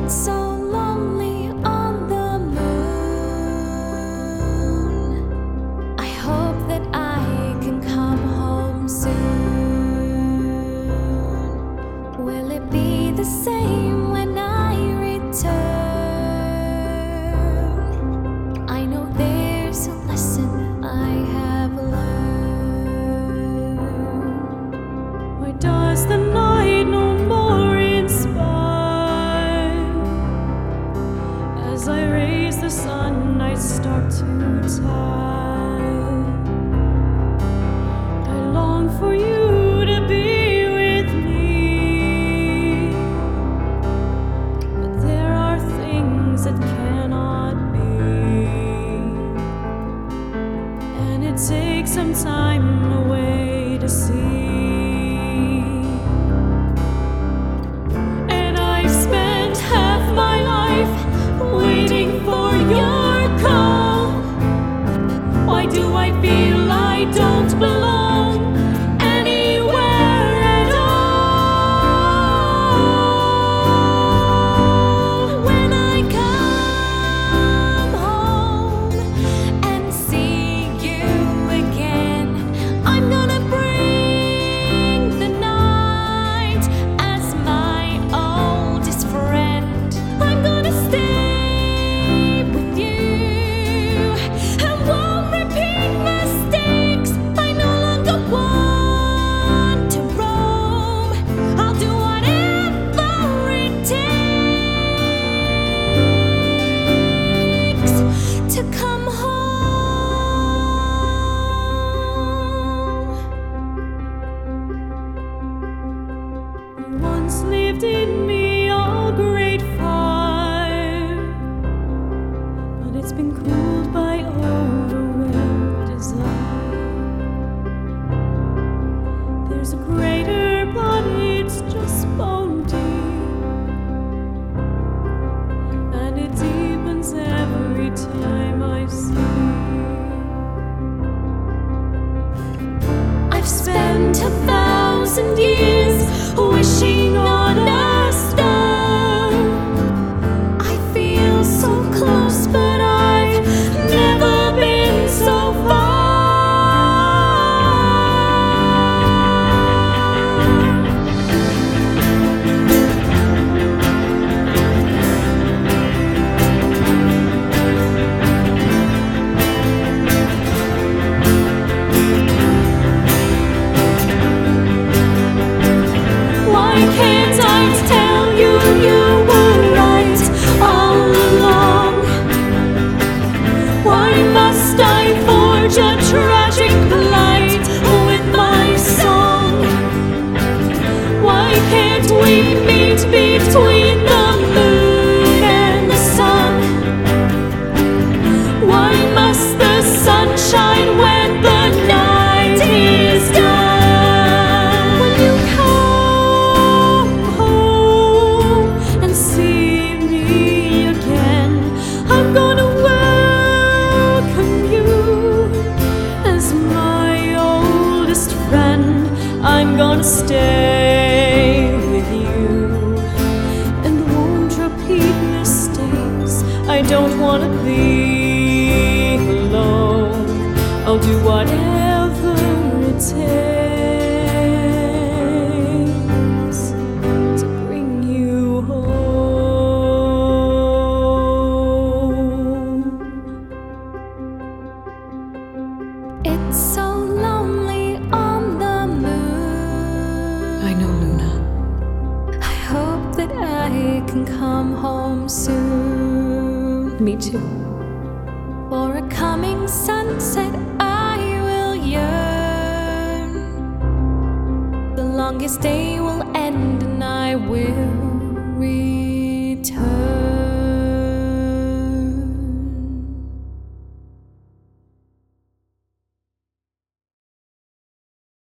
It's so lonely on the moon. I hope that I can come home soon. Will it be the same when I return? I know there's a lesson I have learned. Why does the night no more inspire? As I raise the sun, I start to tire. I long for you to be with me, but there are things that cannot be, and it takes some time away to see. Waiting for your call. Why do I feel I don't belong anywhere at all? When I come home and see you again, I'm gonna bring the night as my oldest friend. I'm gonna stay to come home. You once lived in me, all great fire, but it's been cooled by overwhelmed desire. There's a greater, but it's just bone deep, and it deepens every time I sleep. I've spent 1,000 years wishing on a star. I feel so close, but I've never been so far. Can't I tell you you were right all along? Why must I forge a tragic plight with my song? Why can't we meet between the moon and the sun? Why must the sun shine when the night is done? When you come and see me again, I'm gonna welcome you as my oldest friend. I'm gonna stay with you and won't repeat mistakes. I don't wanna be alone. I'll do whatever it takes to bring you home. It's so lonely on the moon. I know, Luna. I hope that I can come home soon. Me too. For a coming sunset I will yearn. The longest day will end and I will